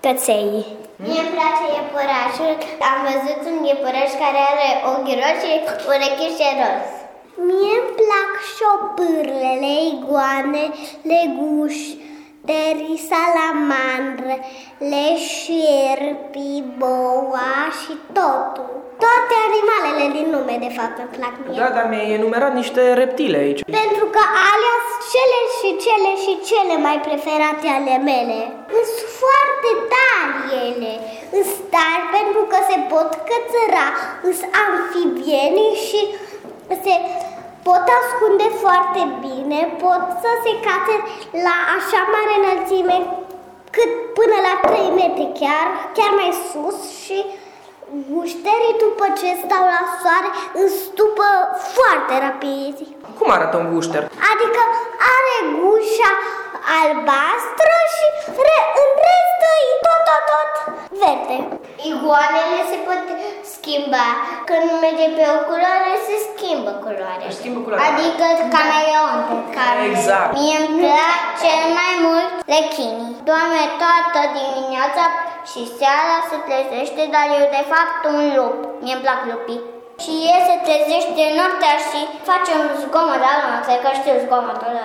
căței. Mie îmi place iepurașul. Am văzut un iepuraș care are ochi roșii și urechișe roz. Mie îmi plac șopârlele, iguanele, gușterii, salamandrele, șerpii, boa și totul. Toate animalele din lume, de fapt, îmi plac mie. Da, dar mi-ai enumerat niște reptile aici. Pentru că alea sunt cele mai preferate ale mele. Sunt foarte tari ele. Sunt tari pentru că se pot cățăra, sunt amfibieni și se pot ascunde foarte bine, pot să se cațe la așa mare înălțime cât până la 3 metri chiar mai sus și gușterii după ce stau la soare înstupă foarte rapid. Cum arată un gușter? Adică are gușa albastră și în rest e tot verde. Iguanele se pot schimba. Când merge pe o culoare, se schimbă culoarea. Adică cameleonte. Exact. Mie îmi plac cel mai mult rechinii. Doamne, toată dimineața și seara se trezește, dar eu de fapt un lup. Mie îmi plac lupii. Și el se trezește noaptea și face un zgomot de anunță, că știu zgomotul ăla.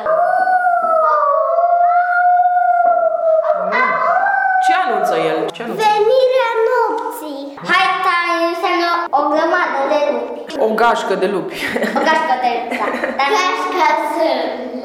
Ce anunță el? Venirea nopții. Haita înseamnă o grămadă de lupi. O gașcă de lupi. O gașcă de lupi, da. Gașca sunt.